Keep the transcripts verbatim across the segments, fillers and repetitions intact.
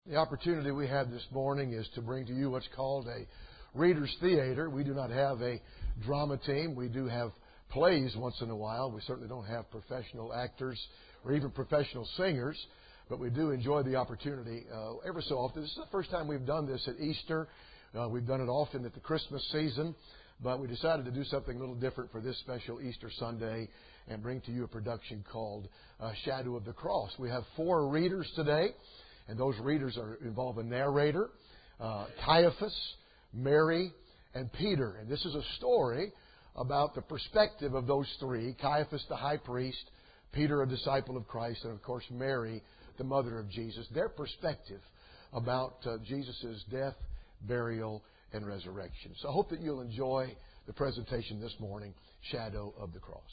The opportunity we have this morning is to bring to you what's called a Reader's Theater. We do not have a drama team. We do have plays once in a while. We certainly don't have professional actors or even professional singers, but we do enjoy the opportunity uh, ever so often. This is the first time we've done this at Easter. Uh, we've done it often at the Christmas season, but we decided to do something a little different for this special Easter Sunday and bring to you a production called uh, Shadow of the Cross. We have four readers today. And those readers are involve a narrator, uh, Caiaphas, Mary, and Peter. And this is a story about the perspective of those three: Caiaphas, the high priest; Peter, a disciple of Christ; and of course Mary, the mother of Jesus. Their perspective about uh, Jesus' death, burial, and resurrection. So I hope that you'll enjoy the presentation this morning, Shadow of the Cross.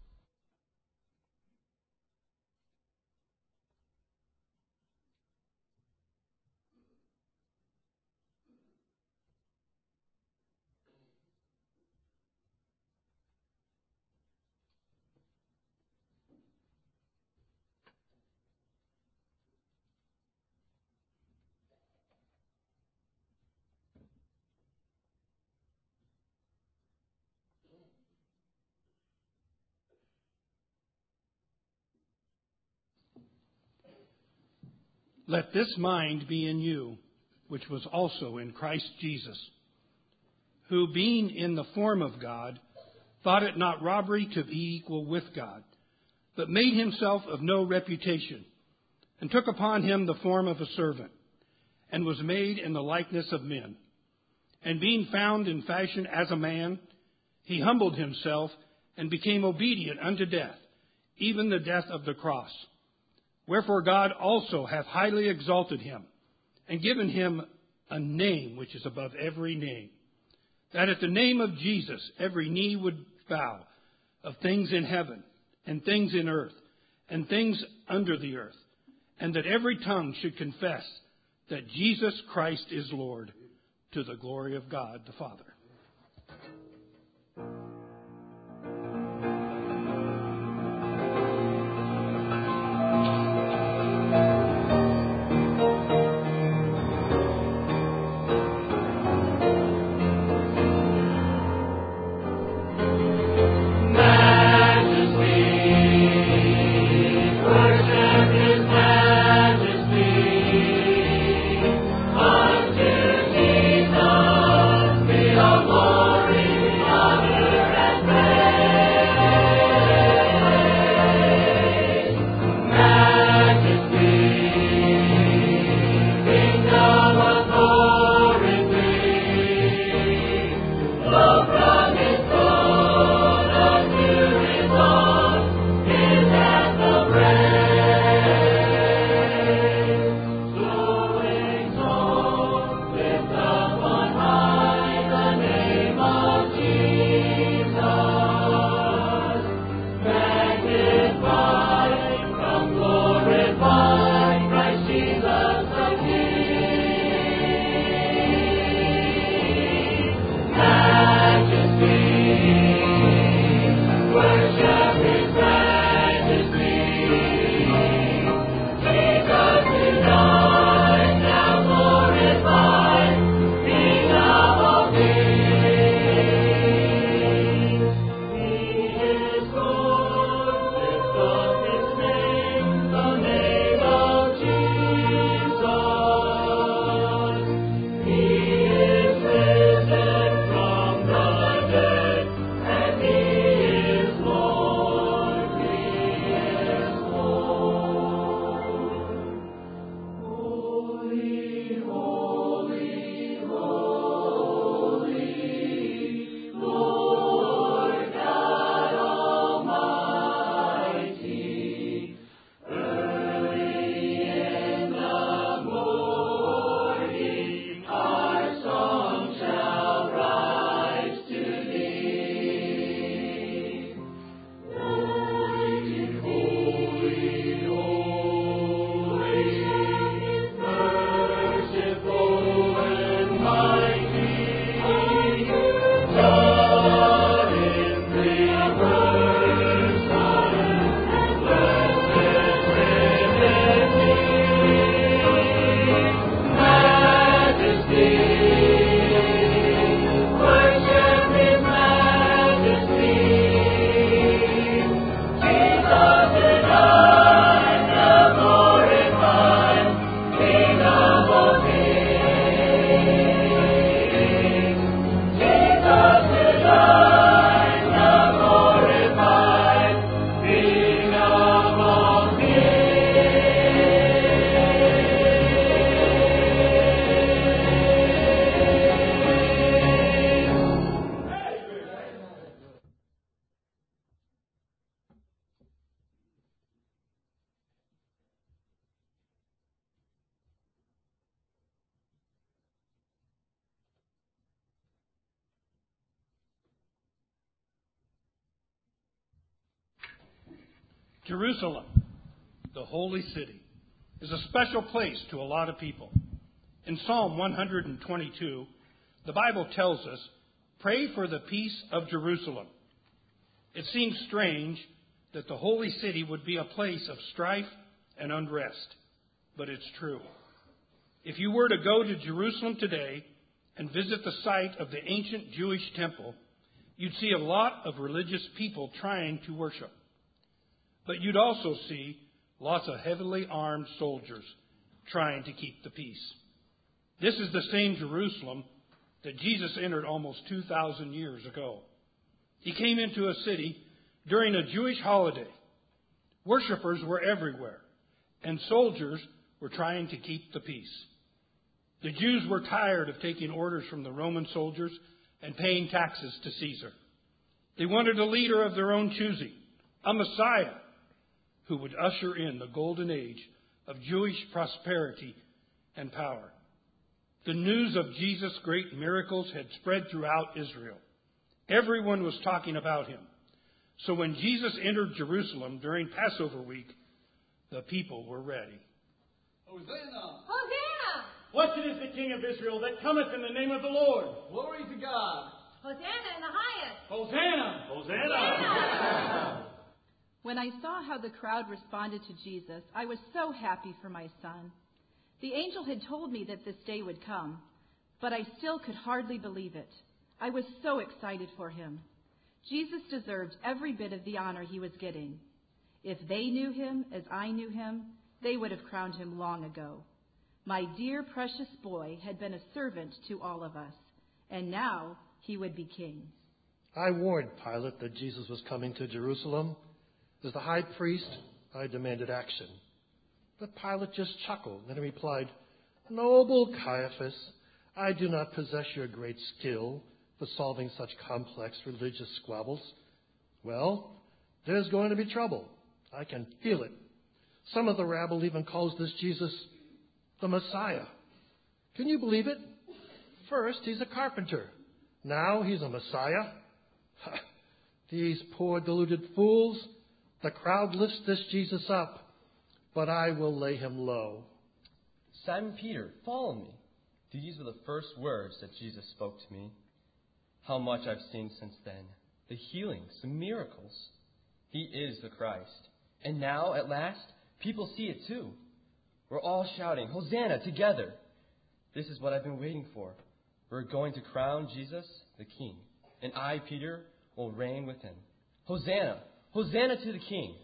Let this mind be in you, which was also in Christ Jesus, who, being in the form of God, thought it not robbery to be equal with God, but made himself of no reputation, and took upon him the form of a servant, and was made in the likeness of men. And being found in fashion as a man, he humbled himself and became obedient unto death, even the death of the cross. Wherefore God also hath highly exalted him, and given him a name which is above every name, that at the name of Jesus every knee would bow, of things in heaven, and things in earth, and things under the earth, and that every tongue should confess that Jesus Christ is Lord, to the glory of God the Father. Glory. Jerusalem, the holy city, is a special place to a lot of people. In Psalm one twenty-two, the Bible tells us, "Pray for the peace of Jerusalem." It seems strange that the holy city would be a place of strife and unrest, but it's true. If you were to go to Jerusalem today and visit the site of the ancient Jewish temple, you'd see a lot of religious people trying to worship. But you'd also see lots of heavily armed soldiers trying to keep the peace. This is the same Jerusalem that Jesus entered almost two thousand years ago. He came into a city during a Jewish holiday. Worshippers were everywhere, and soldiers were trying to keep the peace. The Jews were tired of taking orders from the Roman soldiers and paying taxes to Caesar. They wanted a leader of their own choosing, a Messiah who would usher in the golden age of Jewish prosperity and power. The news of Jesus' great miracles had spread throughout Israel. Everyone was talking about him. So when Jesus entered Jerusalem during Passover week, the people were ready. Hosanna! Hosanna! Blessed is the King of Israel that cometh in the name of the Lord. Glory to God! Hosanna in the highest! Hosanna! Hosanna! Hosanna! When I saw how the crowd responded to Jesus, I was so happy for my son. The angel had told me that this day would come, but I still could hardly believe it. I was so excited for him. Jesus deserved every bit of the honor he was getting. If they knew him as I knew him, they would have crowned him long ago. My dear, precious boy had been a servant to all of us, and now he would be king. I warned Pilate that Jesus was coming to Jerusalem. As the high priest, I demanded action. But Pilate just chuckled and replied, "Noble Caiaphas, I do not possess your great skill for solving such complex religious squabbles. Well, there's going to be trouble. I can feel it. Some of the rabble even calls this Jesus the Messiah. Can you believe it? First, he's a carpenter. Now he's a Messiah. These poor deluded fools. The crowd lifts this Jesus up, but I will lay him low." Simon Peter, follow me. These were the first words that Jesus spoke to me. How much I've seen since then. The healings, the miracles. He is the Christ. And now, at last, people see it too. We're all shouting, "Hosanna," together. This is what I've been waiting for. We're going to crown Jesus the King. And I, Peter, will reign with him. Hosanna! Hosanna to the King!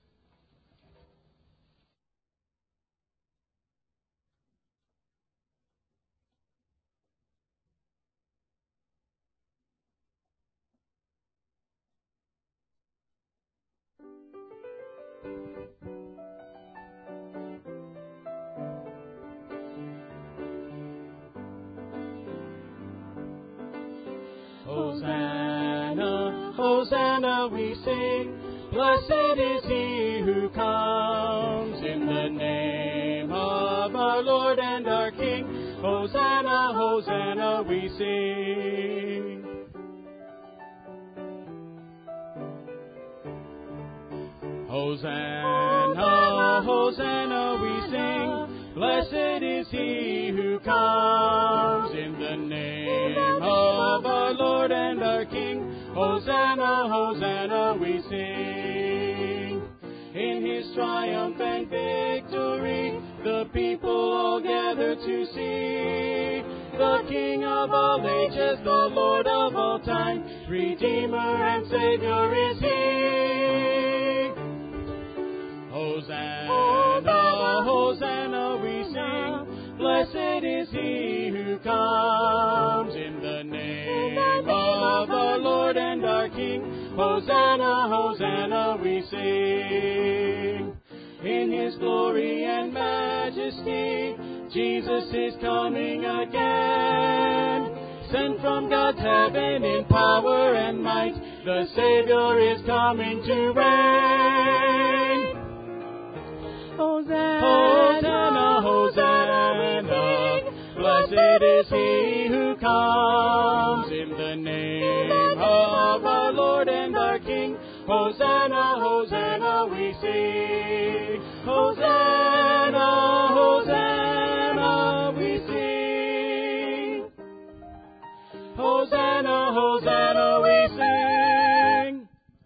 Hosanna, Hosanna, we sing. Blessed is he who comes in the name of our Lord and our King. Hosanna, Hosanna, we sing. Hosanna, Hosanna, we sing. Blessed is he who comes in the name of our Lord and our King. Hosanna, Hosanna, we sing. In his triumph and victory, the people all gather to see. The King of all ages, the Lord of all time, Redeemer and Savior is he. Hosanna, Hosanna, we sing. Blessed is he who comes in the name of our Lord and our King. Hosanna, Hosanna, we sing. In his glory and majesty, Jesus is coming again. Sent from God's heaven in power and might, the Savior is coming to reign. Hosanna, Hosanna, blessed is he who comes in the name of our Lord and our King. Hosanna, Hosanna, we sing. Hosanna, Hosanna, we sing. Hosanna, Hosanna, we sing.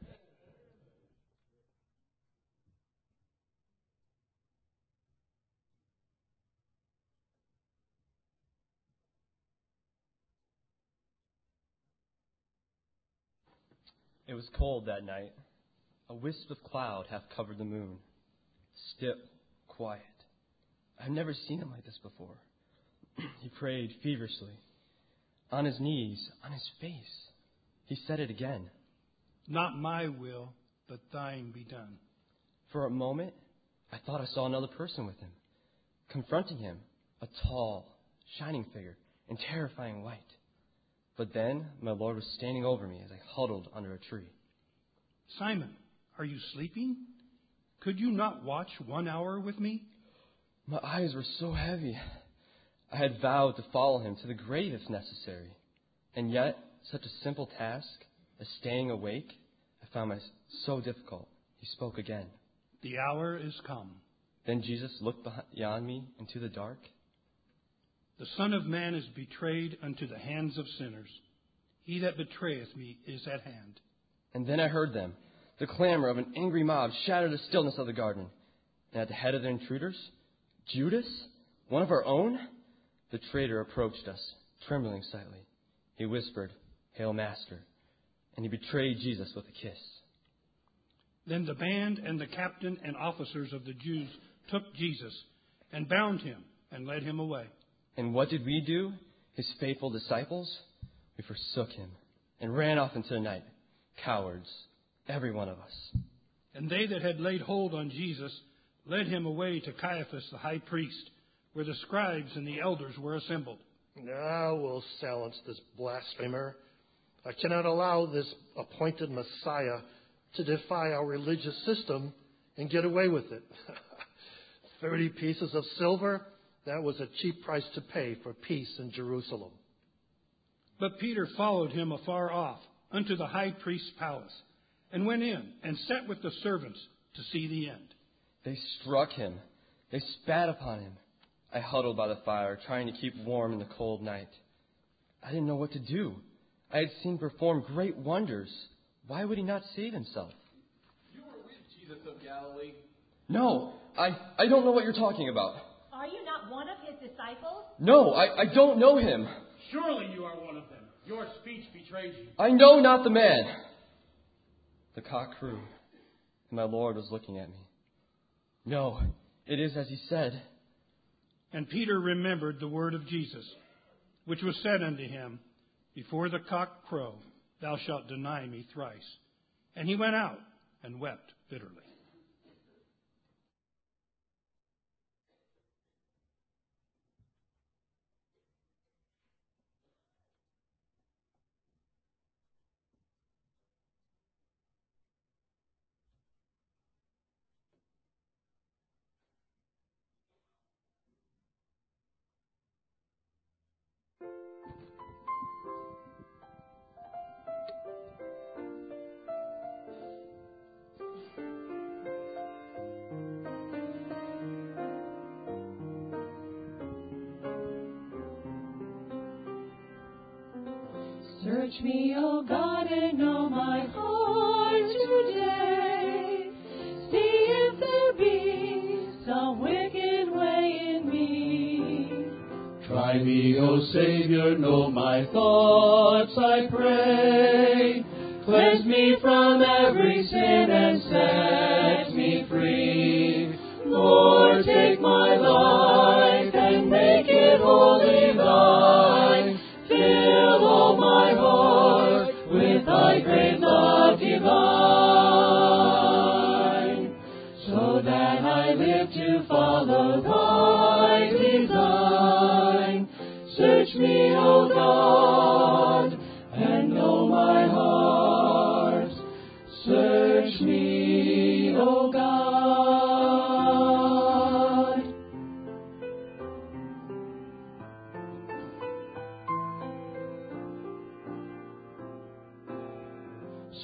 It was cold that night. A wisp of cloud half covered the moon. Still, quiet. I've never seen him like this before. He prayed feverishly. On his knees, on his face. He said it again. Not my will, but thine be done. For a moment, I thought I saw another person with him. Confronting him, a tall, shining figure in terrifying white. But then my Lord was standing over me as I huddled under a tree. Simon, are you sleeping? Could you not watch one hour with me? My eyes were so heavy. I had vowed to follow him to the grave if necessary. And yet, such a simple task as staying awake, I found my so difficult. He spoke again. The hour is come. Then Jesus looked beyond me into the dark. The Son of Man is betrayed unto the hands of sinners. He that betrayeth me is at hand. And then I heard them. The clamor of an angry mob shattered the stillness of the garden. And at the head of the intruders, Judas, one of our own, the traitor approached us, trembling slightly. He whispered, "Hail, Master," and he betrayed Jesus with a kiss. Then the band and the captain and officers of the Jews took Jesus and bound him and led him away. And what did we do, his faithful disciples? We forsook him and ran off into the night, cowards, every one of us. And they that had laid hold on Jesus led him away to Caiaphas the high priest, where the scribes and the elders were assembled. Now we'll silence this blasphemer. I cannot allow this appointed Messiah to defy our religious system and get away with it. Thirty pieces of silver, that was a cheap price to pay for peace in Jerusalem. But Peter followed him afar off unto the high priest's palace, and went in and sat with the servants to see the end. They struck him. They spat upon him. I huddled by the fire, trying to keep warm in the cold night. I didn't know what to do. I had seen him perform great wonders. Why would he not save himself? You were with Jesus of Galilee. No, I, I don't know what you're talking about. Are you not one of his disciples? No, I, I don't know him. Surely you are one of them. Your speech betrays you. I know not the man. The cock crew, and my Lord was looking at me. No, it is as he said. And Peter remembered the word of Jesus, which was said unto him, Before the cock crow, thou shalt deny me thrice. And he went out and wept bitterly. Search me, O God, and know my heart today. See if there be some wicked way in me. Try me, O Savior, know my thoughts, I pray. Cleanse me from every sin and set me free. Lord, take my life and make it wholly thine. Fill all my heart with thy great love divine, so that I live to follow thy design. Search me, O God, and know my heart. Search me, O God.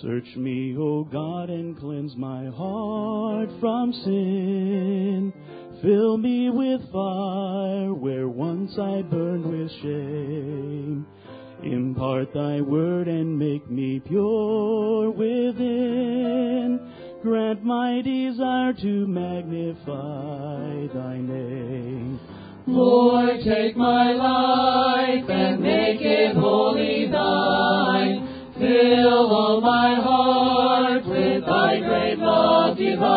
Search me, O God, and cleanse my heart from sin. Fill me with fire where once I burned with shame. Impart thy word and make me pure within. Grant my desire to magnify thy name. Lord, take my life and make it wholly thine. Fill all my heart with thy great love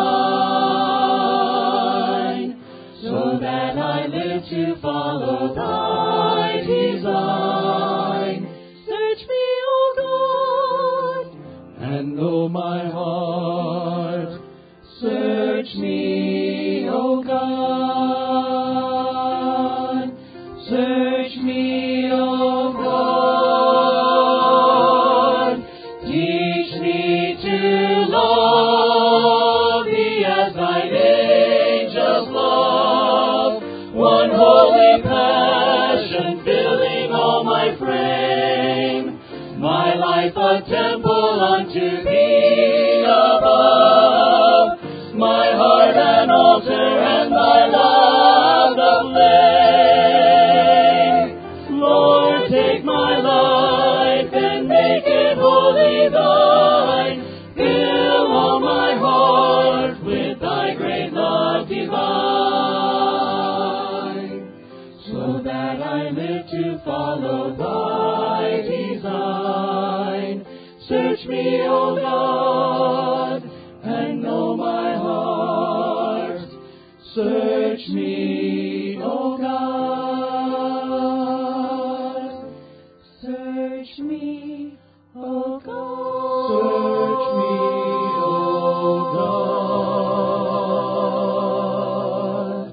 divine, so that I live to follow thy design. Search me, O God, and know my heart. Search me, O God. Search me, O God. Teach me to love thee as thine angels love. One holy passion filling all my frame. My life a temple unto thee above. My heart an altar and thy love the flame. Lord, take my life and make it wholly thine. Fill all my heart with thy great love divine, so that I live to follow thy design. Search me, O God, and know my heart. Search me, O God. Search me, O God. Search me, O God.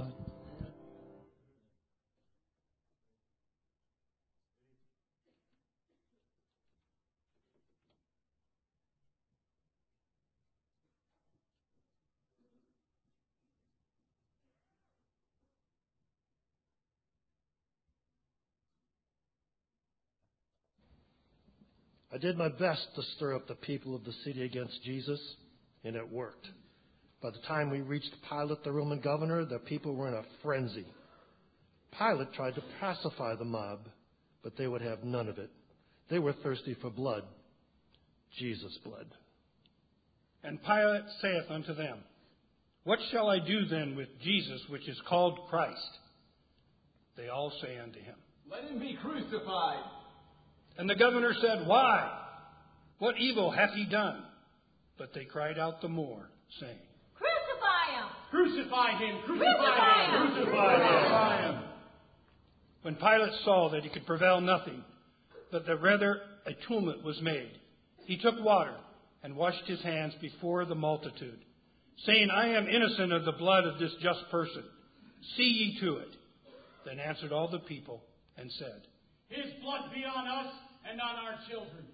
I did my best to stir up the people of the city against Jesus, and it worked. By the time we reached Pilate, the Roman governor, the people were in a frenzy. Pilate tried to pacify the mob, but they would have none of it. They were thirsty for blood, Jesus' blood. And Pilate saith unto them, What shall I do then with Jesus, which is called Christ? They all say unto him, Let him be crucified. And the governor said, Why? What evil hath he done? But they cried out the more, saying, Crucify him! Crucify him! Crucify Crucify him! him! Crucify him! When Pilate saw that he could prevail nothing, but that rather a tumult was made, he took water and washed his hands before the multitude, saying, I am innocent of the blood of this just person. See ye to it. Then answered all the people and said, His blood be on us and on our children.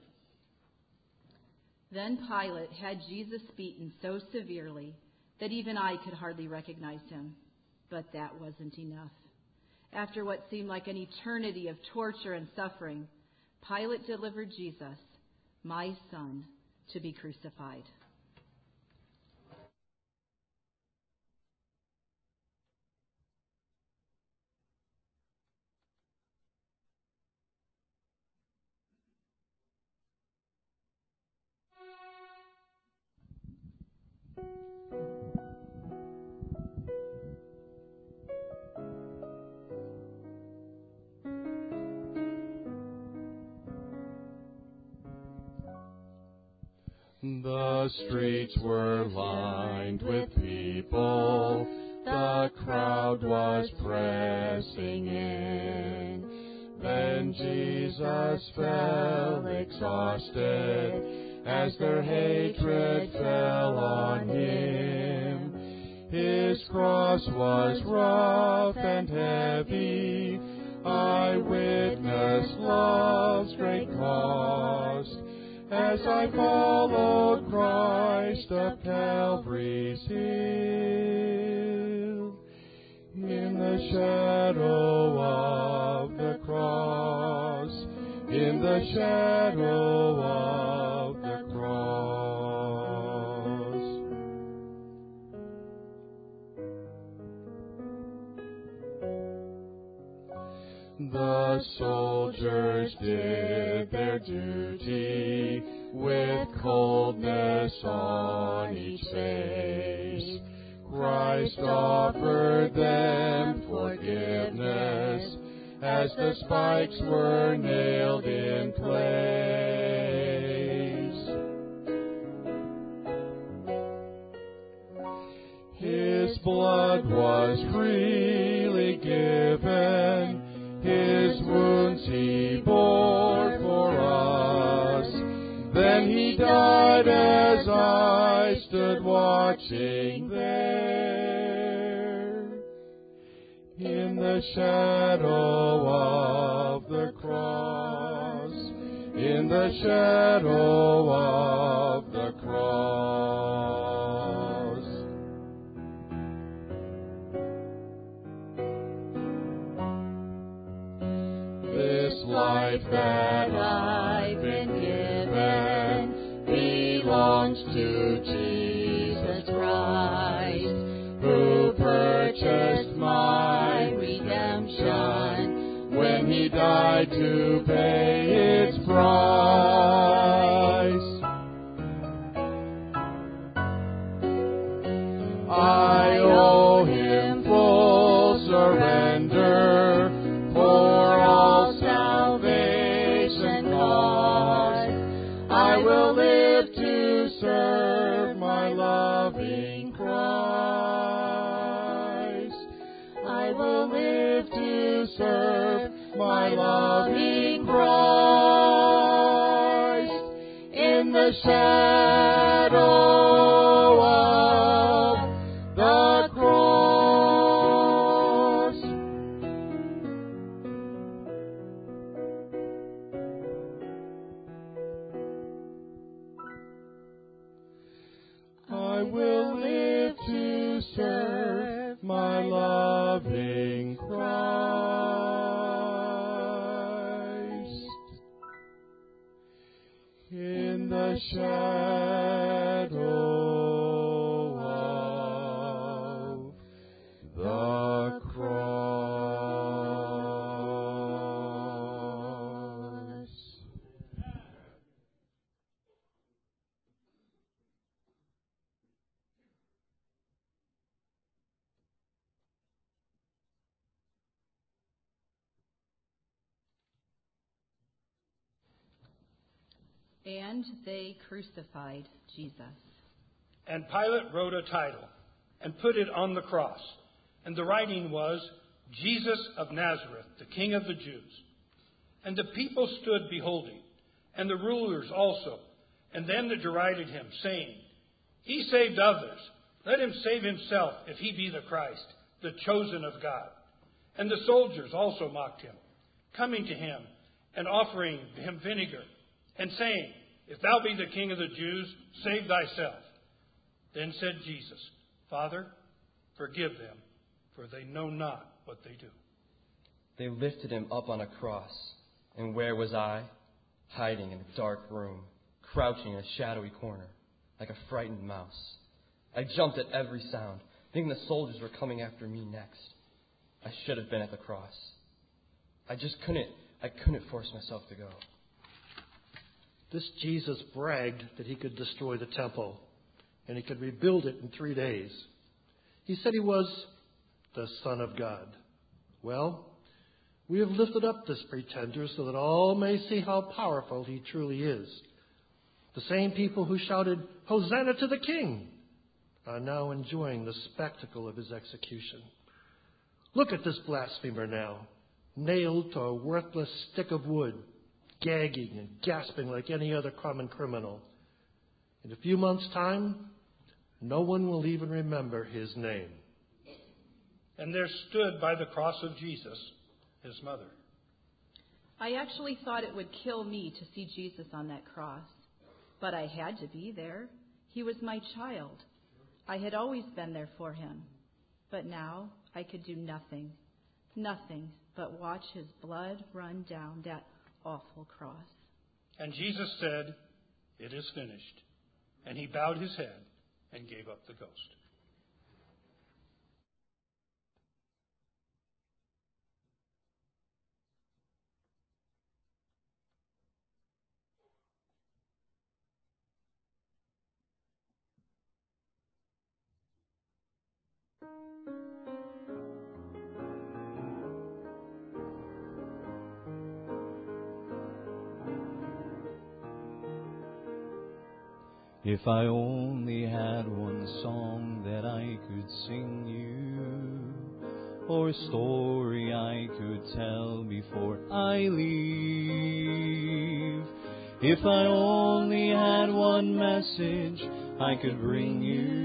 Then Pilate had Jesus beaten so severely that even I could hardly recognize him. But that wasn't enough. After what seemed like an eternity of torture and suffering, Pilate delivered Jesus, my son, to be crucified. The streets were lined with people, the crowd was pressing in. Then Jesus fell exhausted as their hatred fell on him. His cross was rough and heavy, I witnessed love's great cost. As I followed Christ up Calvary's hill, in the shadow of the cross, in the shadow of the cross. The soldiers did their duty with coldness on each face. Christ offered them forgiveness as the spikes were nailed in place. His blood was freely given, His wounds He bore for us. Then He died as I stood watching there, in the shadow of the cross, in the shadow of the cross. This life that I've been given belongs to Jesus Christ, who purchased my redemption when He died to pay its price. I owe Him full surrender for all salvation cost. I will live to serve my loving Christ. I will live to serve my loving Christ in the shadow of the cross. I will live to serve my loving Christ in the shadow of the cross. And they crucified Jesus. And Pilate wrote a title and put it on the cross. And the writing was, Jesus of Nazareth, the King of the Jews. And the people stood beholding, and the rulers also, and them that derided him, saying, He saved others. Let him save himself, if he be the Christ, the chosen of God. And the soldiers also mocked him, coming to him and offering him vinegar, and saying, If thou be the King of the Jews, save thyself. Then said Jesus, Father, forgive them, for they know not what they do. They lifted him up on a cross. And where was I? Hiding in a dark room, crouching in a shadowy corner, like a frightened mouse. I jumped at every sound, thinking the soldiers were coming after me next. I should have been at the cross. I just couldn't, I couldn't force myself to go. This Jesus bragged that He could destroy the temple and He could rebuild it in three days. He said He was the Son of God. Well, we have lifted up this pretender so that all may see how powerful He truly is. The same people who shouted, Hosanna to the King, are now enjoying the spectacle of His execution. Look at this blasphemer now, nailed to a worthless stick of wood, gagging and gasping like any other common criminal. In a few months' time, no one will even remember his name. And there stood by the cross of Jesus his mother. I actually thought it would kill me to see Jesus on that cross, but I had to be there. He was my child. I had always been there for him, but now I could do nothing, nothing but watch his blood run down that awful cross. And Jesus said, It is finished. And He bowed His head and gave up the ghost. If I only had one song that I could sing you, or a story I could tell before I leave. If I only had one message I could bring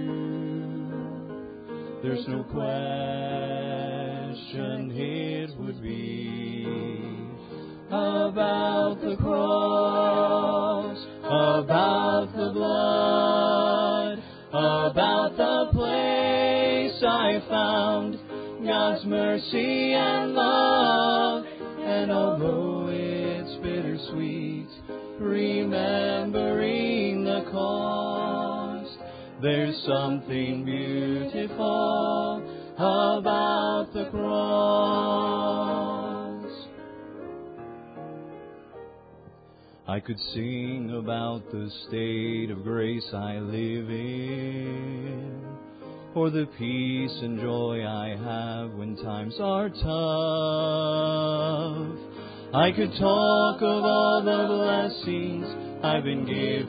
you, there's no question it would be about the cross, about the blood, about the place I found God's mercy and love. And although it's bittersweet, remembering the cost, there's something beautiful about the cross. I could sing about the state of grace I live in, or the peace and joy I have when times are tough. I could talk of all the blessings I've been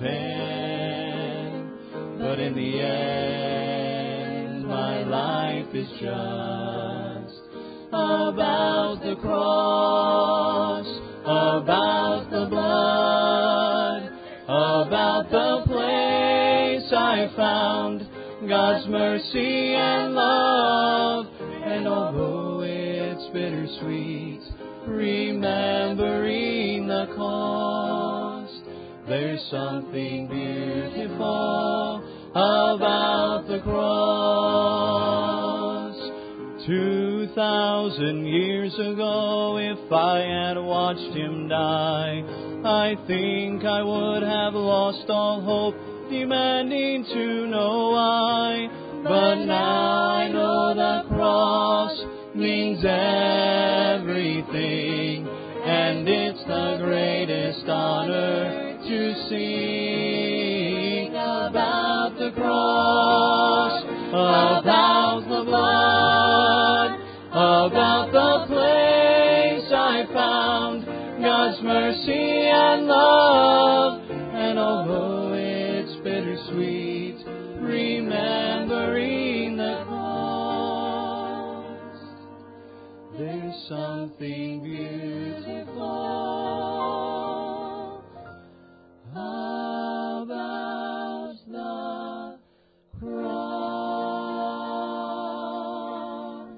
given, but in the end, my life is just about the cross, about the blood, about the place I found God's mercy and love. And although it's bittersweet, remembering the cost, there's something beautiful about the cross. Two thousand years ago, if I had watched Him die, I think I would have lost all hope, demanding to know why. But now I know the cross means everything, and it's the greatest honor to sing about the cross, about the blood, about the place I found God's mercy and love. And although it's bittersweet, remembering the cost, there's something beautiful about the cross.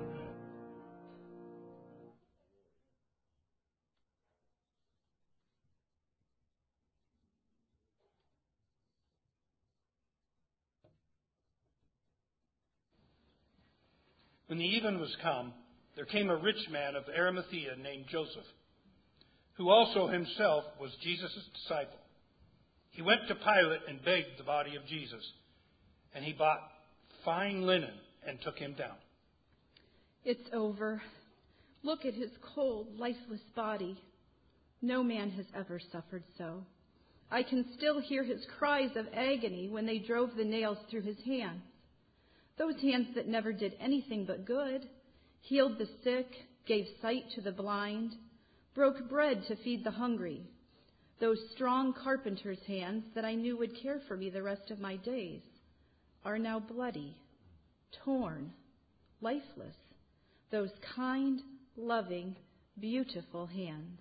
When the even was come, there came a rich man of Arimathea named Joseph, who also himself was Jesus' disciple. He went to Pilate and begged the body of Jesus, and he bought fine linen and took him down. It's over. Look at his cold, lifeless body. No man has ever suffered so. I can still hear his cries of agony when they drove the nails through his hands. Those hands that never did anything but good, healed the sick, gave sight to the blind, broke bread to feed the hungry. Those strong carpenter's hands that I knew would care for me the rest of my days are now bloody, torn, lifeless. Those kind, loving, beautiful hands.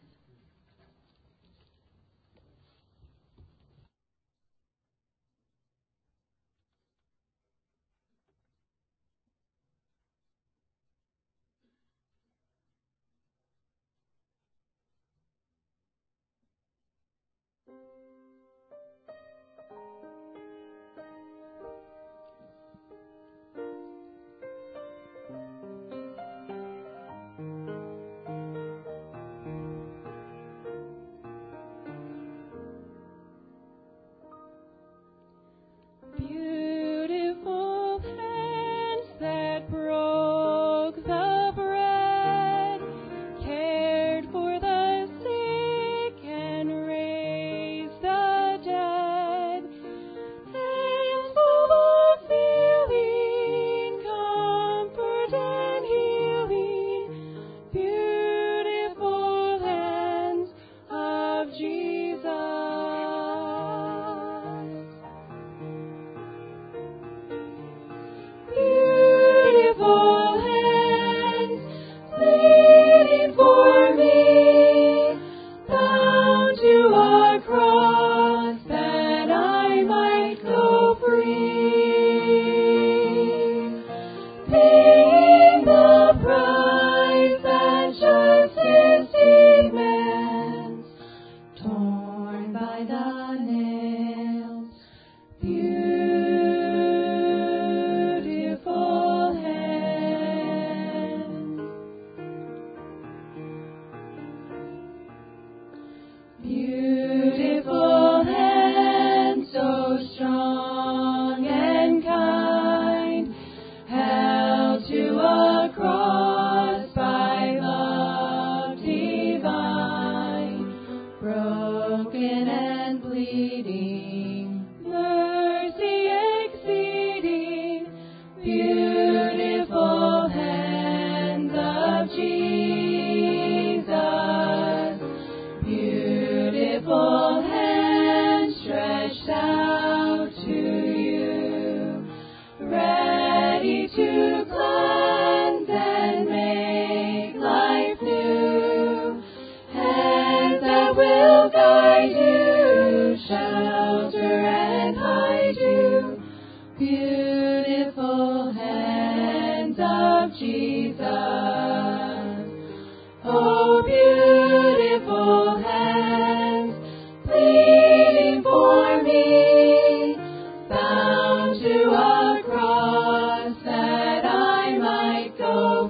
so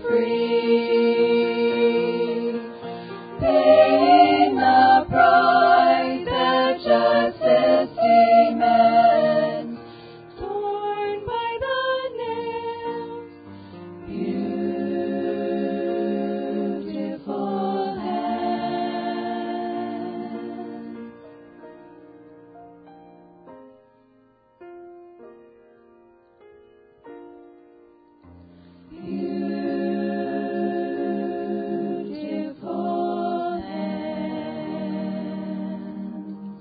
free, paying the price that justice demands, torn by the nails, beautiful hands. Beautiful hands.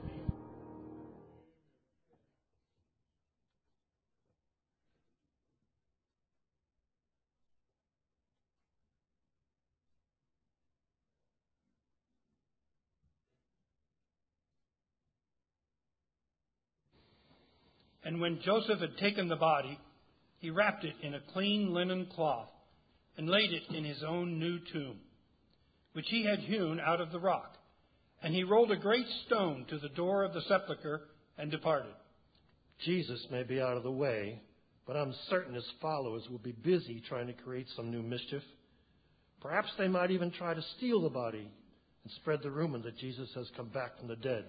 And when Joseph had taken the body, he wrapped it in a clean linen cloth and laid it in his own new tomb, which he had hewn out of the rock. And he rolled a great stone to the door of the sepulchre and departed. Jesus may be out of the way, but I'm certain his followers will be busy trying to create some new mischief. Perhaps they might even try to steal the body and spread the rumor that Jesus has come back from the dead.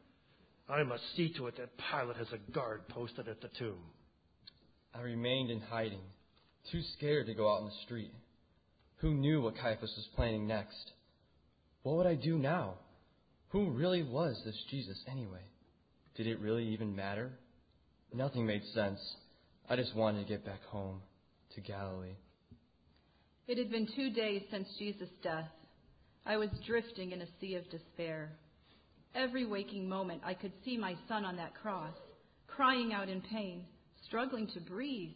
I must see to it that Pilate has a guard posted at the tomb. I remained in hiding, too scared to go out in the street. Who knew what Caiaphas was planning next? What would I do now? Who really was this Jesus anyway? Did it really even matter? Nothing made sense. I just wanted to get back home, to Galilee. It had been two days since Jesus' death. I was drifting in a sea of despair. Every waking moment I could see my son on that cross, crying out in pain, struggling to breathe.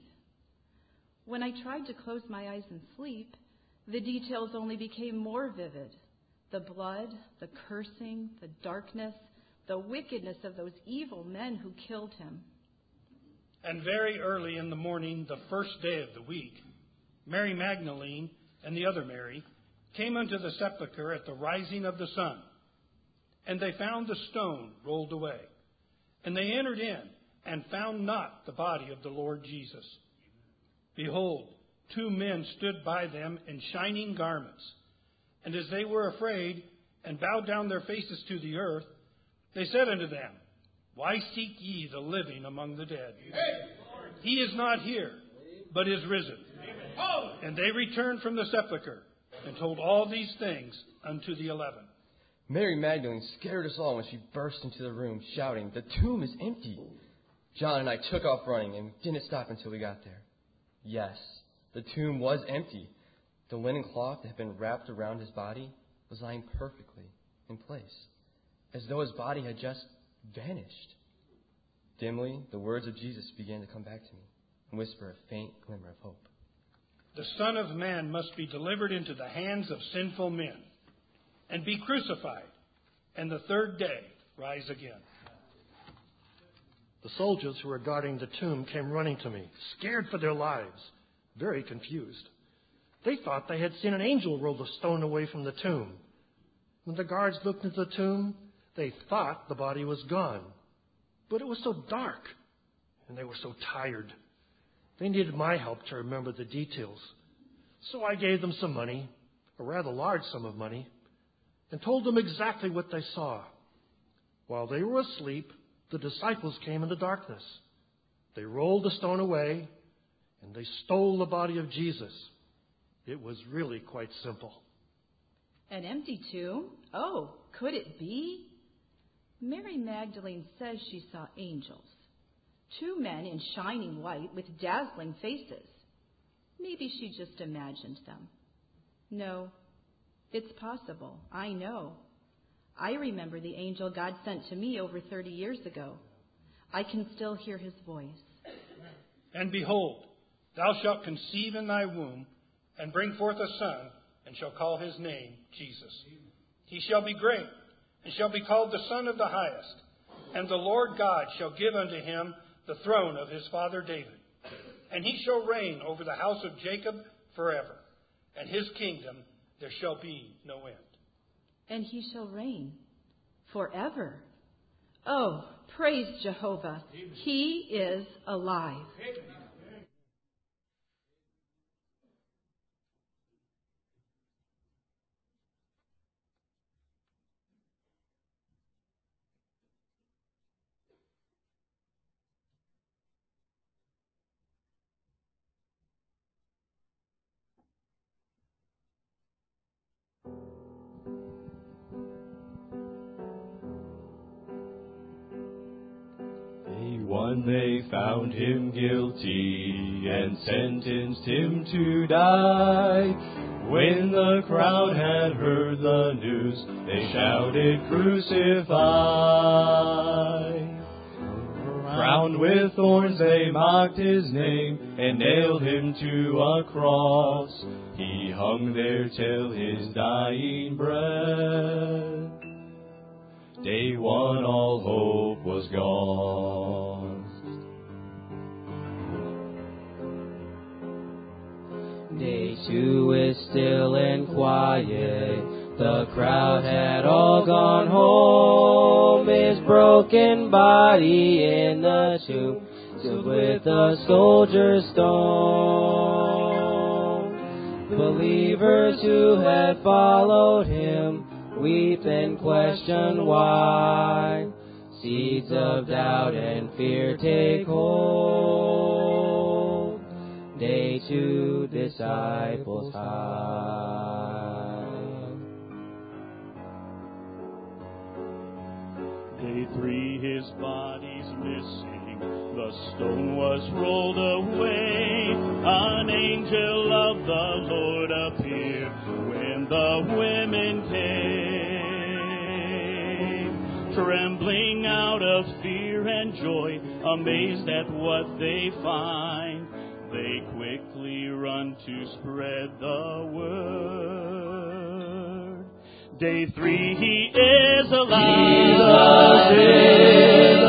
When I tried to close my eyes and sleep, the details only became more vivid. The blood, the cursing, the darkness, the wickedness of those evil men who killed him. And very early in the morning, the first day of the week, Mary Magdalene and the other Mary came unto the sepulchre at the rising of the sun. And they found the stone rolled away. And they entered in and found not the body of the Lord Jesus. Behold, two men stood by them in shining garments. And as they were afraid and bowed down their faces to the earth, they said unto them, Why seek ye the living among the dead? He is not here, but is risen. And they returned from the sepulchre and told all these things unto the eleven. Mary Magdalene scared us all when she burst into the room shouting, The tomb is empty. John and I took off running and didn't stop until we got there. Yes, the tomb was empty. The linen cloth that had been wrapped around his body was lying perfectly in place, as though his body had just vanished. Dimly, the words of Jesus began to come back to me and whisper a faint glimmer of hope. The Son of Man must be delivered into the hands of sinful men and be crucified, and the third day rise again. The soldiers who were guarding the tomb came running to me, scared for their lives, very confused. They thought they had seen an angel roll the stone away from the tomb. When the guards looked into the tomb, they thought the body was gone. But it was so dark, and they were so tired. They needed my help to remember the details. So I gave them some money, a rather large sum of money, and told them exactly what they saw. While they were asleep, the disciples came in the darkness. They rolled the stone away, and they stole the body of Jesus. It was really quite simple. An empty tomb? Oh, could it be? Mary Magdalene says she saw angels. Two men in shining white with dazzling faces. Maybe she just imagined them. No, it's possible. I know. I remember the angel God sent to me over thirty years ago. I can still hear his voice. And behold, thou shalt conceive in thy womb, and bring forth a son, and shall call his name Jesus. He shall be great, and shall be called the Son of the Highest. And the Lord God shall give unto him the throne of his father David. And he shall reign over the house of Jacob forever. And his kingdom there shall be no end. And he shall reign forever. Oh, praise Jehovah. He is alive. one they found him guilty and sentenced him to die. When the crowd had heard the news, they shouted, "Crucify!" Crowned with thorns they mocked his name and nailed him to a cross. He hung there till his dying breath. Day one all hope was gone. Day two is still and quiet. The crowd had all gone home. His broken body in the tomb, sealed with a soldier's stone. Believers who had followed him weep and question why. Seeds of doubt and fear take hold. Day two, disciples hide. Day three, his body's missing. The stone was rolled away. An angel of the Lord appeared when the women came, trembling out of fear and joy, amazed at what they find. They quickly run to spread the word. Day three, he is alive. Jesus is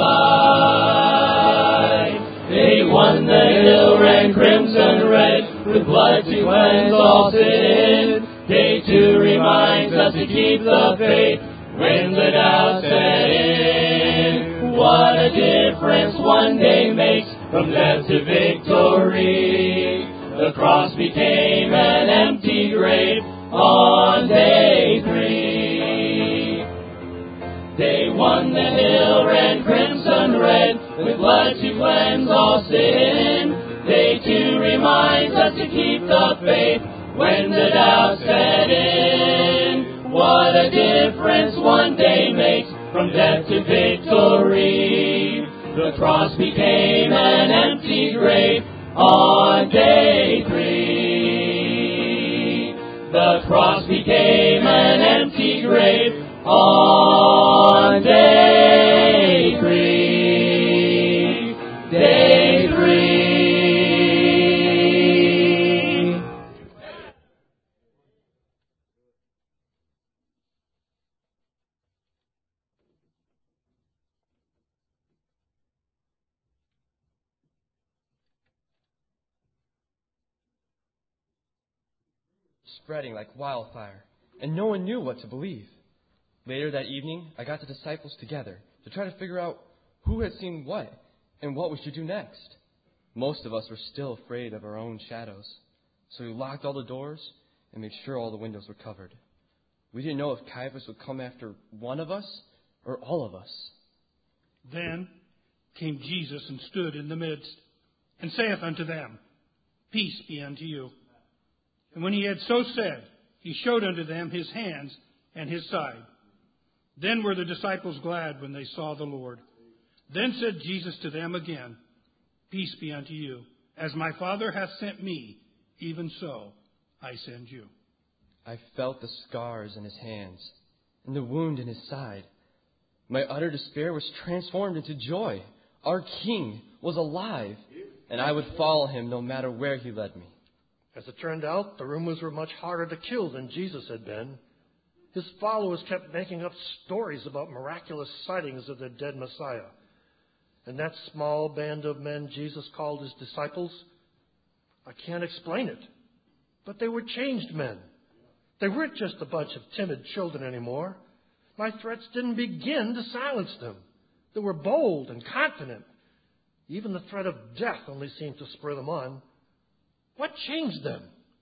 alive. Day one, the hill ran crimson red, with blood to cleanse all sin. Day two reminds us to keep the faith when the doubt set in. What a difference one day makes from death to victory. The cross became an empty grave on day three. Day one, the hill ran crimson red, with blood to cleanse all sin. Day two reminds us to keep the faith when the doubt set in. What a difference one day makes from death to victory. The cross became an empty grave on day three. The cross became an empty grave on day three. Day three. Spreading like wildfire, and no one knew what to believe. Later that evening, I got the disciples together to try to figure out who had seen what and what we should do next. Most of us were still afraid of our own shadows, so we locked all the doors and made sure all the windows were covered. We didn't know if Caiaphas would come after one of us or all of us. Then came Jesus and stood in the midst, and saith unto them, Peace be unto you. And when he had so said, he showed unto them his hands and his side. Then were the disciples glad when they saw the Lord. Then said Jesus to them again, Peace be unto you. As my Father hath sent me, even so I send you. I felt the scars in his hands and the wound in his side. My utter despair was transformed into joy. Our King was alive, and I would follow him no matter where he led me. As it turned out, the Romans were much harder to kill than Jesus had been. His followers kept making up stories about miraculous sightings of their dead Messiah. And that small band of men Jesus called his disciples, I can't explain it, but they were changed men. They weren't just a bunch of timid children anymore. My threats didn't begin to silence them. They were bold and confident. Even the threat of death only seemed to spur them on. What changed them?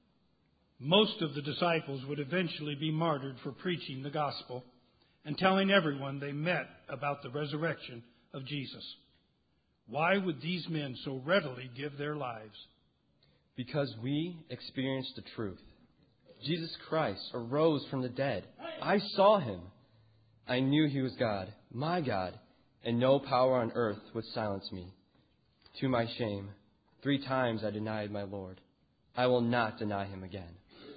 Most of the disciples would eventually be martyred for preaching the gospel and telling everyone they met about the resurrection of Jesus. Why would these men so readily give their lives? Because we experienced the truth. Jesus Christ arose from the dead. I saw him. I knew he was God, my God, and no power on earth would silence me. To my shame, three times I denied my Lord. I will not deny him again.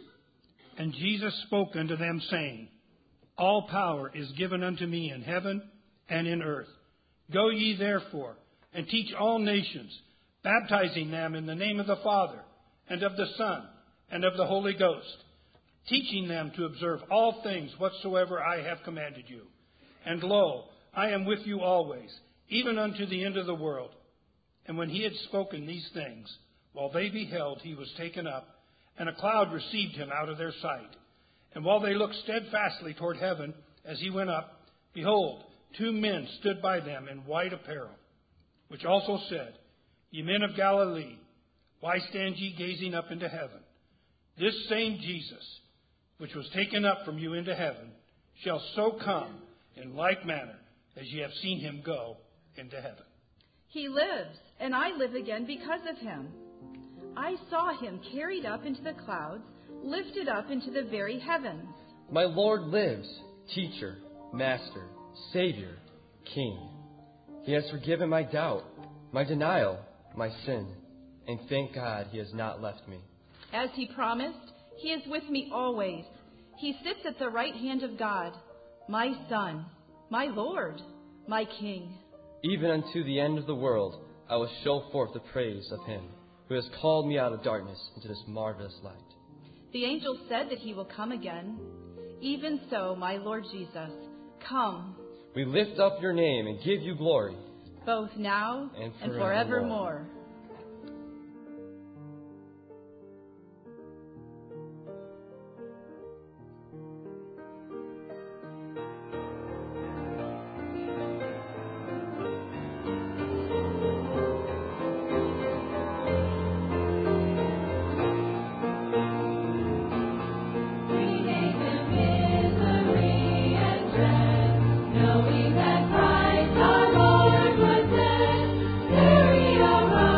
And Jesus spoke unto them, saying, All power is given unto me in heaven and in earth. Go ye therefore, and teach all nations, baptizing them in the name of the Father, and of the Son, and of the Holy Ghost, teaching them to observe all things whatsoever I have commanded you. And lo, I am with you always, even unto the end of the world. And when he had spoken these things, while they beheld, he was taken up, and a cloud received him out of their sight. And while they looked steadfastly toward heaven as he went up, behold, two men stood by them in white apparel, which also said, Ye men of Galilee, why stand ye gazing up into heaven? This same Jesus, which was taken up from you into heaven, shall so come in like manner as ye have seen him go into heaven. He lives, and I live again because of him. I saw him carried up into the clouds, lifted up into the very heavens. My Lord lives, teacher, master, Savior, King. He has forgiven my doubt, my denial, my sin, and thank God he has not left me. As he promised, he is with me always. He sits at the right hand of God, my Son, my Lord, my King. Even unto the end of the world I will show forth the praise of him who has called me out of darkness into this marvelous light. The angel said that he will come again. Even so, my Lord Jesus, come. We lift up your name and give you glory, both now and and forevermore. forevermore. Knowing that Christ our Lord was dead, there he arose.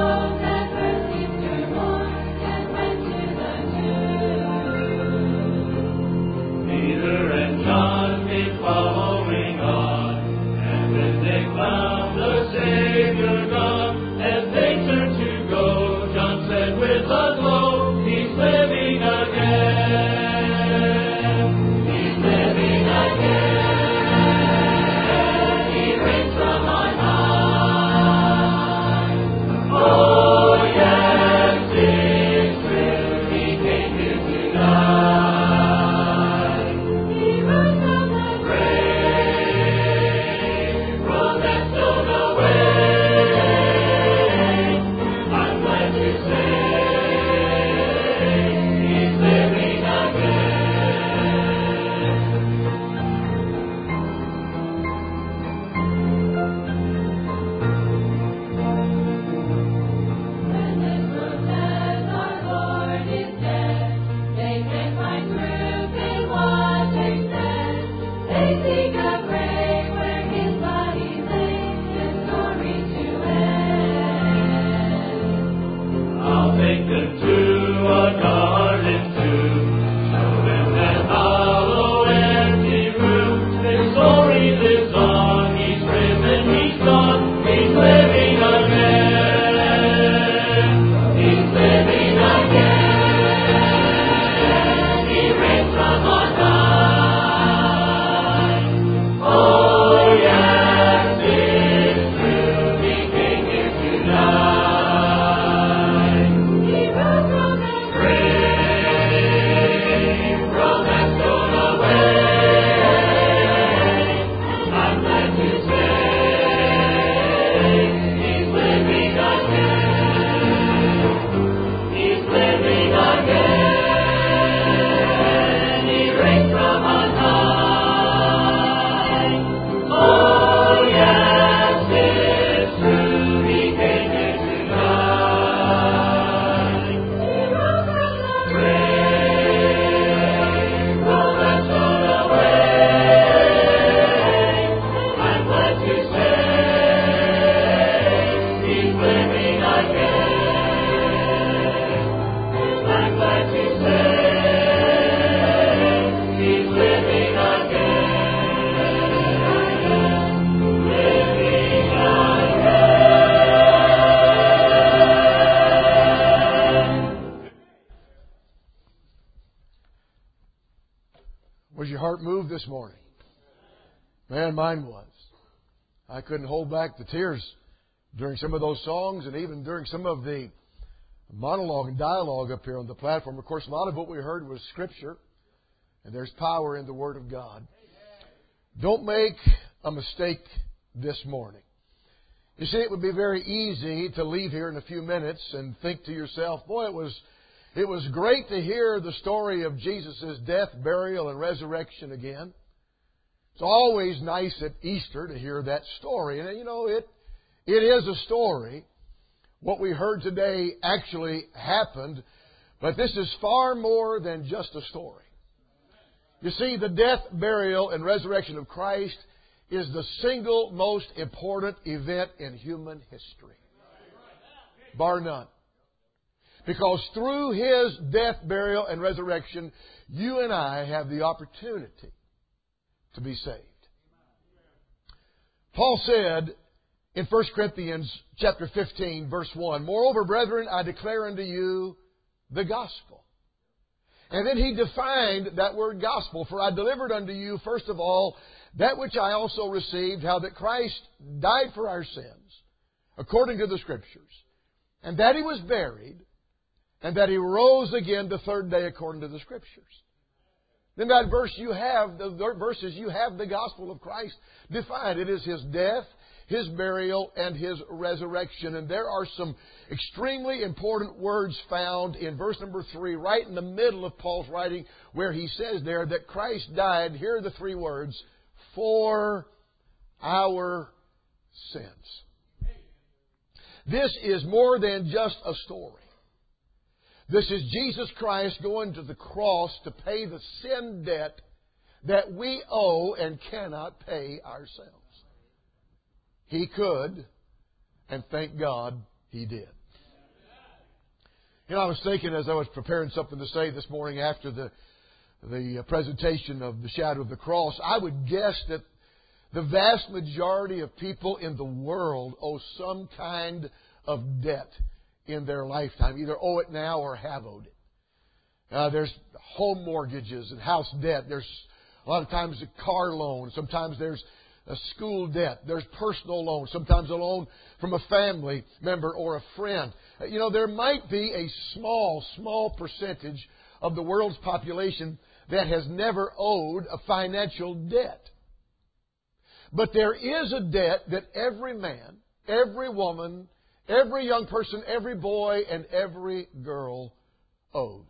Was your heart moved this morning? Man, mine was. I couldn't hold back the tears during some of those songs and even during some of the monologue and dialogue up here on the platform. Of course, a lot of what we heard was Scripture, and there's power in the Word of God. Don't make a mistake this morning. You see, it would be very easy to leave here in a few minutes and think to yourself, boy, it was it was great to hear the story of Jesus' death, burial, and resurrection again. It's always nice at Easter to hear that story. And, you know, it it is a story. What we heard today actually happened, but this is far more than just a story. You see, the death, burial, and resurrection of Christ is the single most important event in human history. Bar none. Because through His death, burial, and resurrection, you and I have the opportunity to be saved. Paul said in First Corinthians chapter fifteen, verse one, "Moreover, brethren, I declare unto you the gospel." And then he defined that word gospel. "For I delivered unto you, first of all, that which I also received, how that Christ died for our sins, according to the Scriptures, and that He was buried, and that He rose again the third day according to the Scriptures." In that verse you have, the verses you have the gospel of Christ defined. It is His death, His burial, and His resurrection. And there are some extremely important words found in verse number three, right in the middle of Paul's writing, where he says there that Christ died, here are the three words, for our sins. This is more than just a story. This is Jesus Christ going to the cross to pay the sin debt that we owe and cannot pay ourselves. He could, and thank God He did. You know, I was thinking as I was preparing something to say this morning after the the presentation of the shadow of the cross, I would guess that the vast majority of people in the world owe some kind of debt in their lifetime, either owe it now or have owed it. Uh, there's home mortgages and house debt. There's a lot of times a car loan. Sometimes there's a school debt. There's personal loan. Sometimes a loan from a family member or a friend. You know, there might be a small, small percentage of the world's population that has never owed a financial debt. But there is a debt that every man, every woman, every young person, every boy, and every girl owes.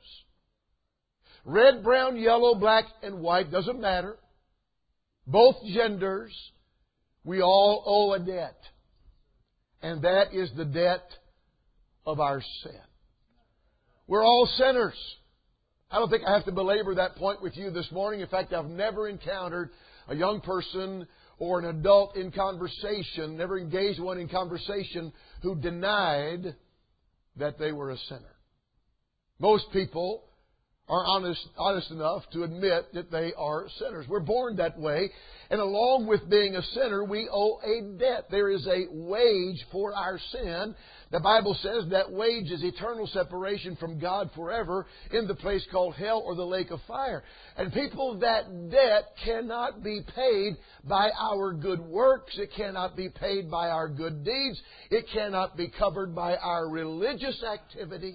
Red, brown, yellow, black, and white, doesn't matter. Both genders, we all owe a debt. And that is the debt of our sin. We're all sinners. I don't think I have to belabor that point with you this morning. In fact, I've never encountered a young person or an adult in conversation, never engaged one in conversation, who denied that they were a sinner. Most people are honest, honest enough to admit that they are sinners. We're born that way. And along with being a sinner, we owe a debt. There is a wage for our sin. The Bible says that wage is eternal separation from God forever in the place called hell or the lake of fire. And people, that debt cannot be paid by our good works. It cannot be paid by our good deeds. It cannot be covered by our religious activity.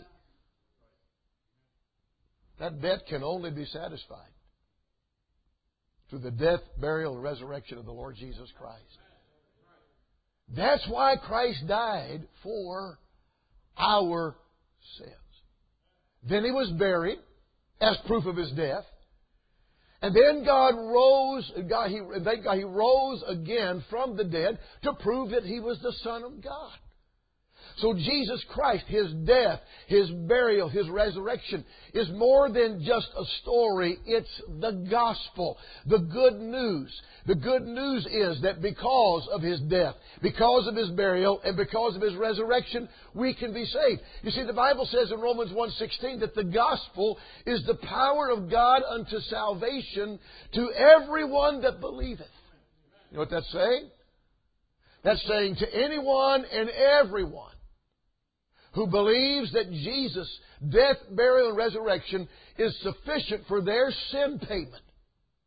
That debt can only be satisfied through the death, burial, and resurrection of the Lord Jesus Christ. That's why Christ died for our sins. Then He was buried as proof of His death. And then God rose, God, he, thank God, He rose again from the dead to prove that He was the Son of God. So Jesus Christ, His death, His burial, His resurrection is more than just a story. It's the gospel, the good news. The good news is that because of His death, because of His burial, and because of His resurrection, we can be saved. You see, the Bible says in Romans one sixteen that the gospel is the power of God unto salvation to everyone that believeth. You know what that's saying? That's saying to anyone and everyone who believes that Jesus' death, burial, and resurrection is sufficient for their sin payment.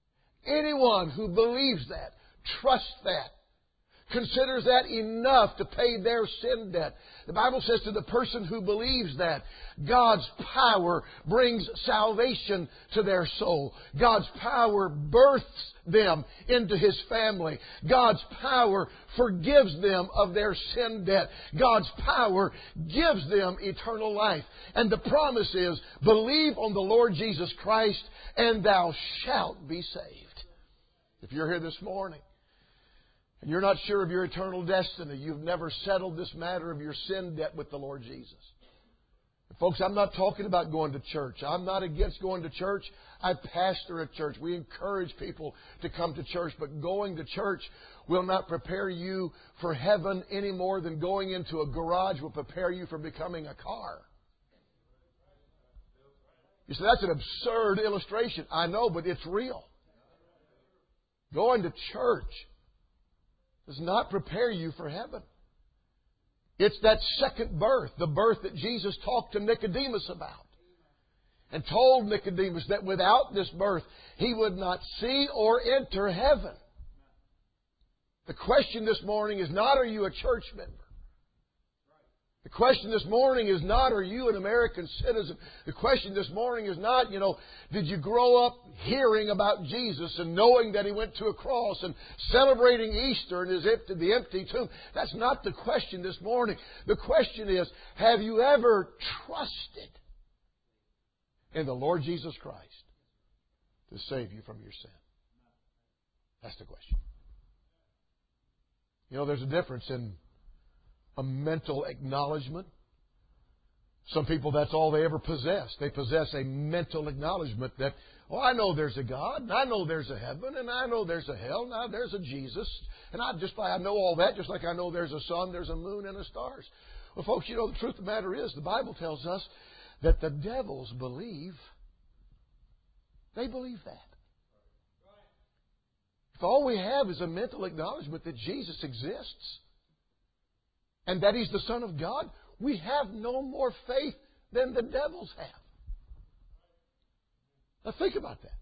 Anyone who believes that, trusts that, considers that enough to pay their sin debt. The Bible says to the person who believes that, God's power brings salvation to their soul. God's power births them into His family. God's power forgives them of their sin debt. God's power gives them eternal life. And the promise is, believe on the Lord Jesus Christ and thou shalt be saved. If you're here this morning, and you're not sure of your eternal destiny, you've never settled this matter of your sin debt with the Lord Jesus. And folks, I'm not talking about going to church. I'm not against going to church. I pastor a church. We encourage people to come to church. But going to church will not prepare you for heaven any more than going into a garage will prepare you for becoming a car. You say, that's an absurd illustration. I know, but it's real. Going to church does not prepare you for heaven. It's that second birth, the birth that Jesus talked to Nicodemus about. And told Nicodemus that without this birth, he would not see or enter heaven. The question this morning is not, are you a church member? The question this morning is not, are you an American citizen? The question this morning is not, you know, did you grow up hearing about Jesus and knowing that He went to a cross and celebrating Easter and His empty, the empty tomb? That's not the question this morning. The question is, have you ever trusted in the Lord Jesus Christ to save you from your sin? That's the question. You know, there's a difference in a mental acknowledgement. Some people, that's all they ever possess. They possess a mental acknowledgement that, oh, I know there's a God, and I know there's a heaven, and I know there's a hell, now there's a Jesus. And I just I know all that, just like I know there's a sun, there's a moon, and the stars. Well, folks, you know, the truth of the matter is, the Bible tells us that the devils believe. They believe that. If all we have is a mental acknowledgement that Jesus exists, and that He's the Son of God, we have no more faith than the devils have. Now think about that.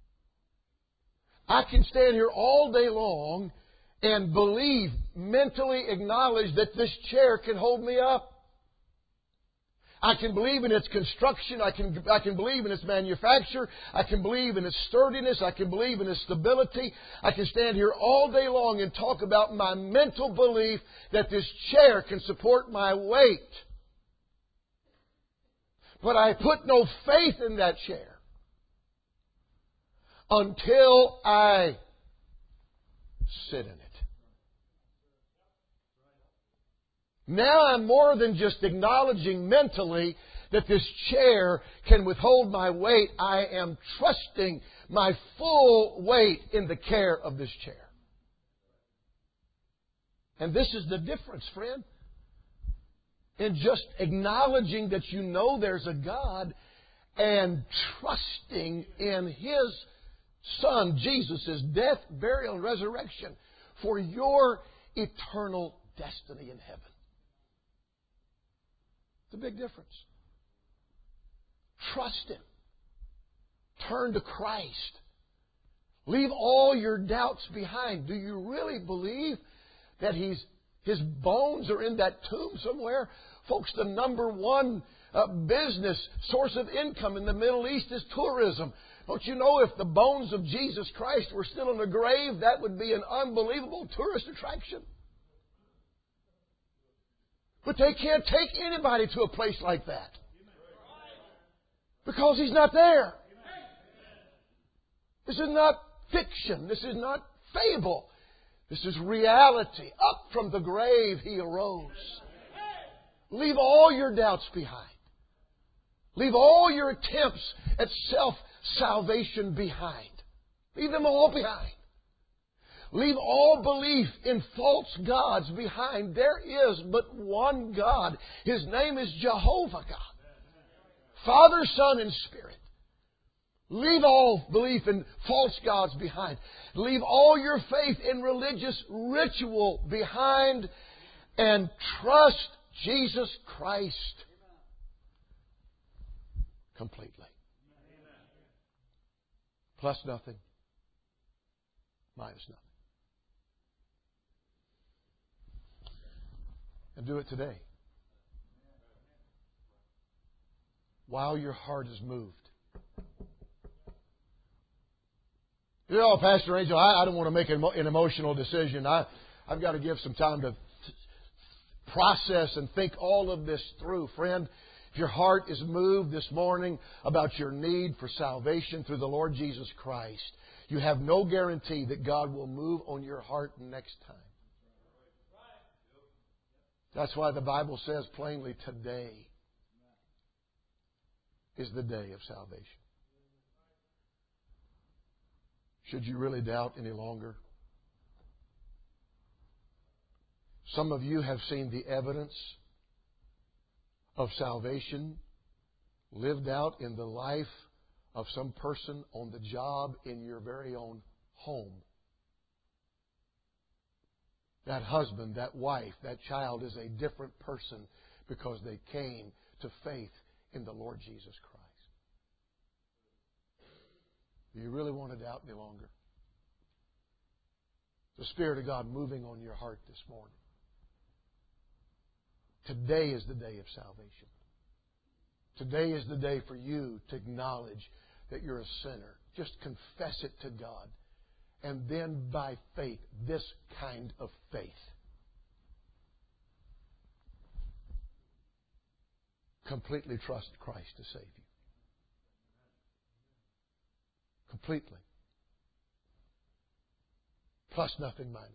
I can stand here all day long and believe, mentally acknowledge that this chair can hold me up. I can believe in its construction. I can, I can believe in its manufacture. I can believe in its sturdiness. I can believe in its stability. I can stand here all day long and talk about my mental belief that this chair can support my weight. But I put no faith in that chair until I sit in it. Now I'm more than just acknowledging mentally that this chair can withhold my weight. I am trusting my full weight in the care of this chair. And this is the difference, friend, in just acknowledging that you know there's a God and trusting in His Son, Jesus' death, burial, and resurrection for your eternal destiny in heaven. It's a big difference. Trust Him. Turn to Christ. Leave all your doubts behind. Do you really believe that He's, His bones are in that tomb somewhere? Folks, the number one uh, business source of income in the Middle East is tourism. Don't you know if the bones of Jesus Christ were still in the grave, that would be an unbelievable tourist attraction? But they can't take anybody to a place like that. Because He's not there. This is not fiction. This is not fable. This is reality. Up from the grave He arose. Leave all your doubts behind. Leave all your attempts at self-salvation behind. Leave them all behind. Leave all belief in false gods behind. There is but one God. His name is Jehovah God. Father, Son, and Spirit. Leave all belief in false gods behind. Leave all your faith in religious ritual behind and trust Jesus Christ completely. Plus nothing, minus nothing. And do it today. While your heart is moved. You know, Pastor Angel, I, I don't want to make an, an emotional decision. I, I've got to give some time to process and think all of this through. Friend, if your heart is moved this morning about your need for salvation through the Lord Jesus Christ, you have no guarantee that God will move on your heart next time. That's why the Bible says plainly, today is the day of salvation. Should you really doubt any longer? Some of you have seen the evidence of salvation lived out in the life of some person on the job in your very own home. That husband, that wife, that child is a different person because they came to faith in the Lord Jesus Christ. Do you really want to doubt any longer? The Spirit of God moving on your heart this morning. Today is the day of salvation. Today is the day for you to acknowledge that you're a sinner. Just confess it to God. And then by faith, this kind of faith, completely trust Christ to save you. Completely. Plus nothing, minus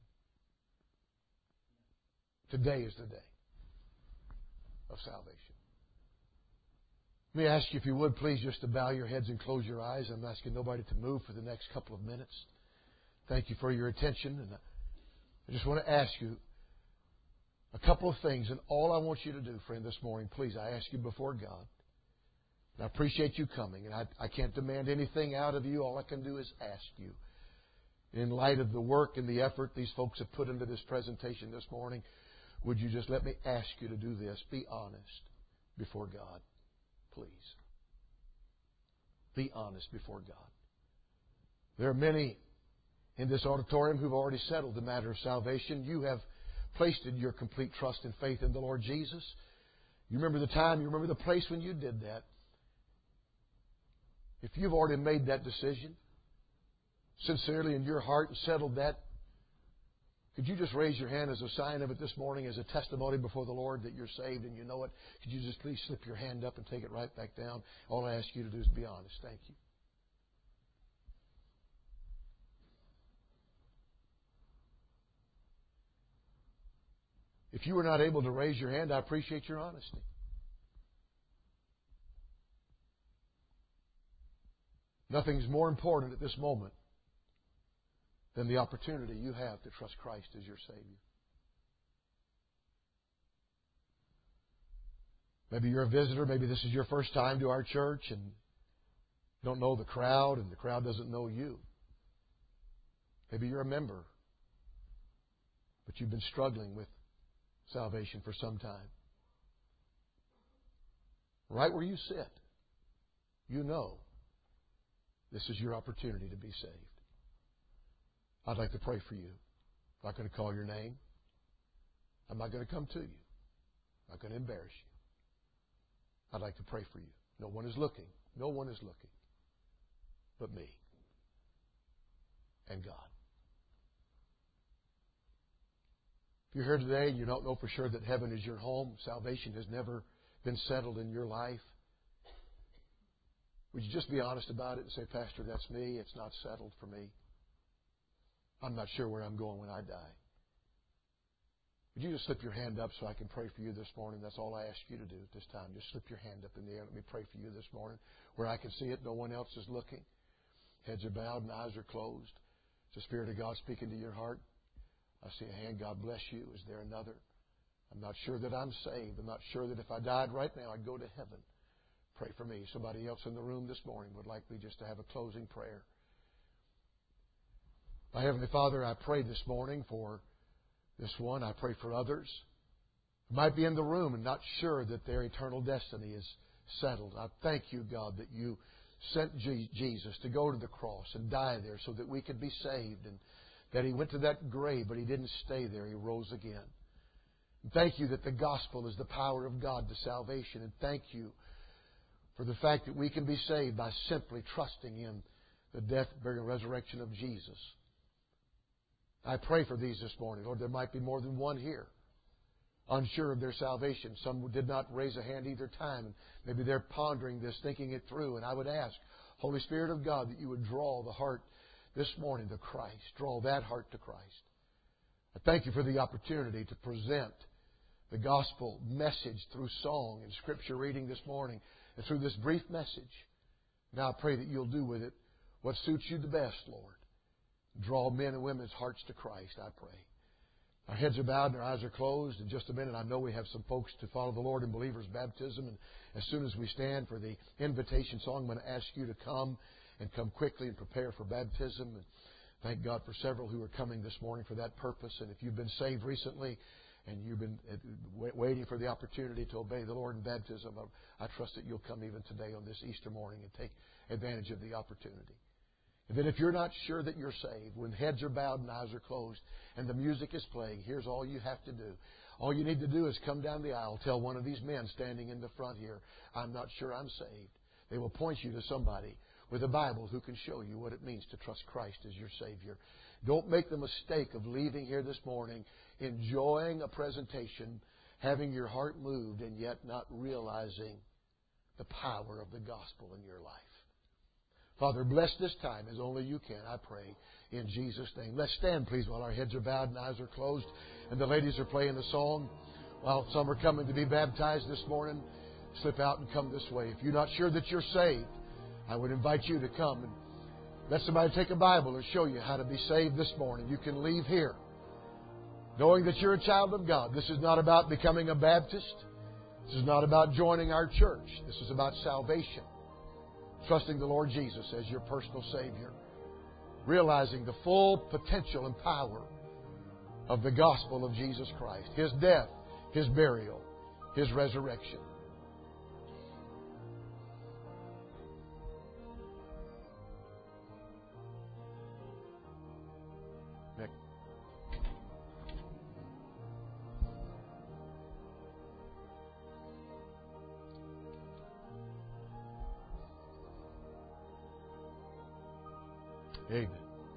nothing. Today is the day of salvation. Let me ask you, if you would, please, just to bow your heads and close your eyes. I'm asking nobody to move for the next couple of minutes. Thank you for your attention. And I just want to ask you a couple of things. And all I want you to do, friend, this morning, please, I ask you before God. And I appreciate you coming. And I, I can't demand anything out of you. All I can do is ask you. In light of the work and the effort these folks have put into this presentation this morning, would you just let me ask you to do this? Be honest before God, please. Be honest before God. There are many in this auditorium who've already settled the matter of salvation. You have placed your complete trust and faith in the Lord Jesus. You remember the time, you remember the place when you did that. If you've already made that decision, sincerely in your heart and settled that, could you just raise your hand as a sign of it this morning, as a testimony before the Lord that you're saved and you know it? Could you just please slip your hand up and take it right back down? All I ask you to do is be honest. Thank you. If you were not able to raise your hand, I appreciate your honesty. Nothing's more important at this moment than the opportunity you have to trust Christ as your Savior. Maybe you're a visitor. Maybe this is your first time to our church and don't know the crowd and the crowd doesn't know you. Maybe you're a member, but you've been struggling with salvation for some time. Right where you sit, you know this is your opportunity to be saved. I'd like to pray for you. I'm not going to call your name. I'm not going to come to you. I'm not going to embarrass you. I'd like to pray for you. No one is looking. No one is looking but me and God. If you're here today and you don't know for sure that heaven is your home, salvation has never been settled in your life, would you just be honest about it and say, Pastor, that's me. It's not settled for me. I'm not sure where I'm going when I die. Would you just slip your hand up so I can pray for you this morning? That's all I ask you to do at this time. Just slip your hand up in the air. Let me pray for you this morning. Where I can see it, no one else is looking. Heads are bowed and eyes are closed. It's the Spirit of God speaking to your heart. I see a hand. God bless you. Is there another? I'm not sure that I'm saved. I'm not sure that if I died right now, I'd go to heaven. Pray for me. Somebody else in the room this morning would like me just to have a closing prayer. My Heavenly Father, I pray this morning for this one. I pray for others who might be in the room and not sure that their eternal destiny is settled. I thank you, God, that you sent Je- Jesus to go to the cross and die there so that we could be saved, and that He went to that grave, but He didn't stay there. He rose again. And thank You that the gospel is the power of God to salvation. And thank You for the fact that we can be saved by simply trusting in the death, burial, and resurrection of Jesus. I pray for these this morning. Lord, there might be more than one here unsure of their salvation. Some did not raise a hand either time. And maybe they're pondering this, thinking it through. And I would ask, Holy Spirit of God, that You would draw the heart this morning to Christ. Draw that heart to Christ. I thank You for the opportunity to present the gospel message through song and scripture reading this morning and through this brief message. Now I pray that You'll do with it what suits You the best, Lord. Draw men and women's hearts to Christ, I pray. Our heads are bowed and our eyes are closed. In just a minute, I know we have some folks to follow the Lord in believers' baptism. And as soon as we stand for the invitation song, I'm going to ask you to come and come quickly and prepare for baptism. And thank God for several who are coming this morning for that purpose. And if you've been saved recently and you've been waiting for the opportunity to obey the Lord in baptism, I trust that you'll come even today on this Easter morning and take advantage of the opportunity. And then if you're not sure that you're saved, when heads are bowed and eyes are closed and the music is playing, here's all you have to do. All you need to do is come down the aisle, tell one of these men standing in the front here, I'm not sure I'm saved. They will point you to somebody with a Bible who can show you what it means to trust Christ as your Savior. Don't make the mistake of leaving here this morning enjoying a presentation, having your heart moved, and yet not realizing the power of the gospel in your life. Father, bless this time as only You can, I pray, in Jesus' name. Let's stand, please, while our heads are bowed and eyes are closed and the ladies are playing a song. While some are coming to be baptized this morning, slip out and come this way. If you're not sure that you're saved, I would invite you to come and let somebody take a Bible and show you how to be saved this morning. You can leave here knowing that you're a child of God. This is not about becoming a Baptist. This is not about joining our church. This is about salvation. Trusting the Lord Jesus as your personal Savior. Realizing the full potential and power of the gospel of Jesus Christ. His death, His burial, His resurrection. Nick. Amen.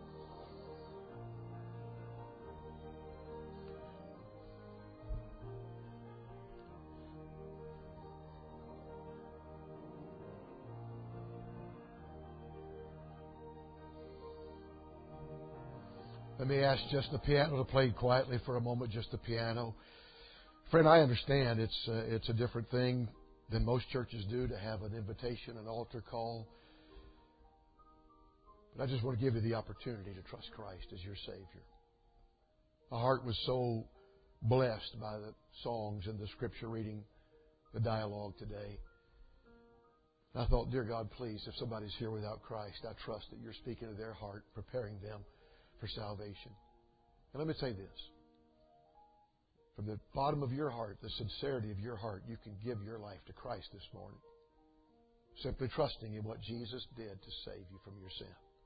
Let me ask just the piano to play quietly for a moment, just the piano. Friend, I understand it's uh, it's a different thing than most churches do to have an invitation, an altar call. But I just want to give you the opportunity to trust Christ as your Savior. My heart was so blessed by the songs and the scripture reading, the dialogue today. And I thought, dear God, please, if somebody's here without Christ, I trust that You're speaking to their heart, preparing them for salvation. And let me say this. From the bottom of your heart, the sincerity of your heart, you can give your life to Christ this morning. Simply trusting in what Jesus did to save you from your sin.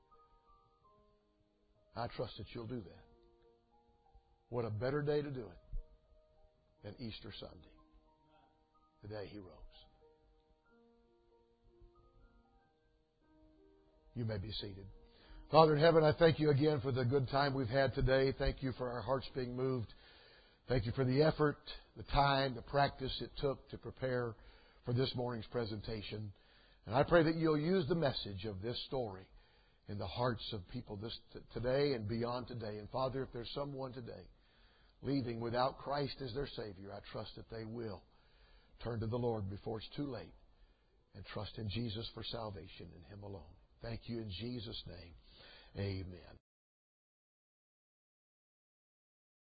I trust that you'll do that. What a better day to do it than Easter Sunday, the day He rose. You may be seated. Father in heaven, I thank You again for the good time we've had today. Thank You for our hearts being moved. Thank You for the effort, the time, the practice it took to prepare for this morning's presentation. And I pray that You'll use the message of this story in the hearts of people this t- today and beyond today. And Father, if there's someone today leaving without Christ as their Savior, I trust that they will turn to the Lord before it's too late and trust in Jesus for salvation in Him alone. Thank You in Jesus' name. Amen.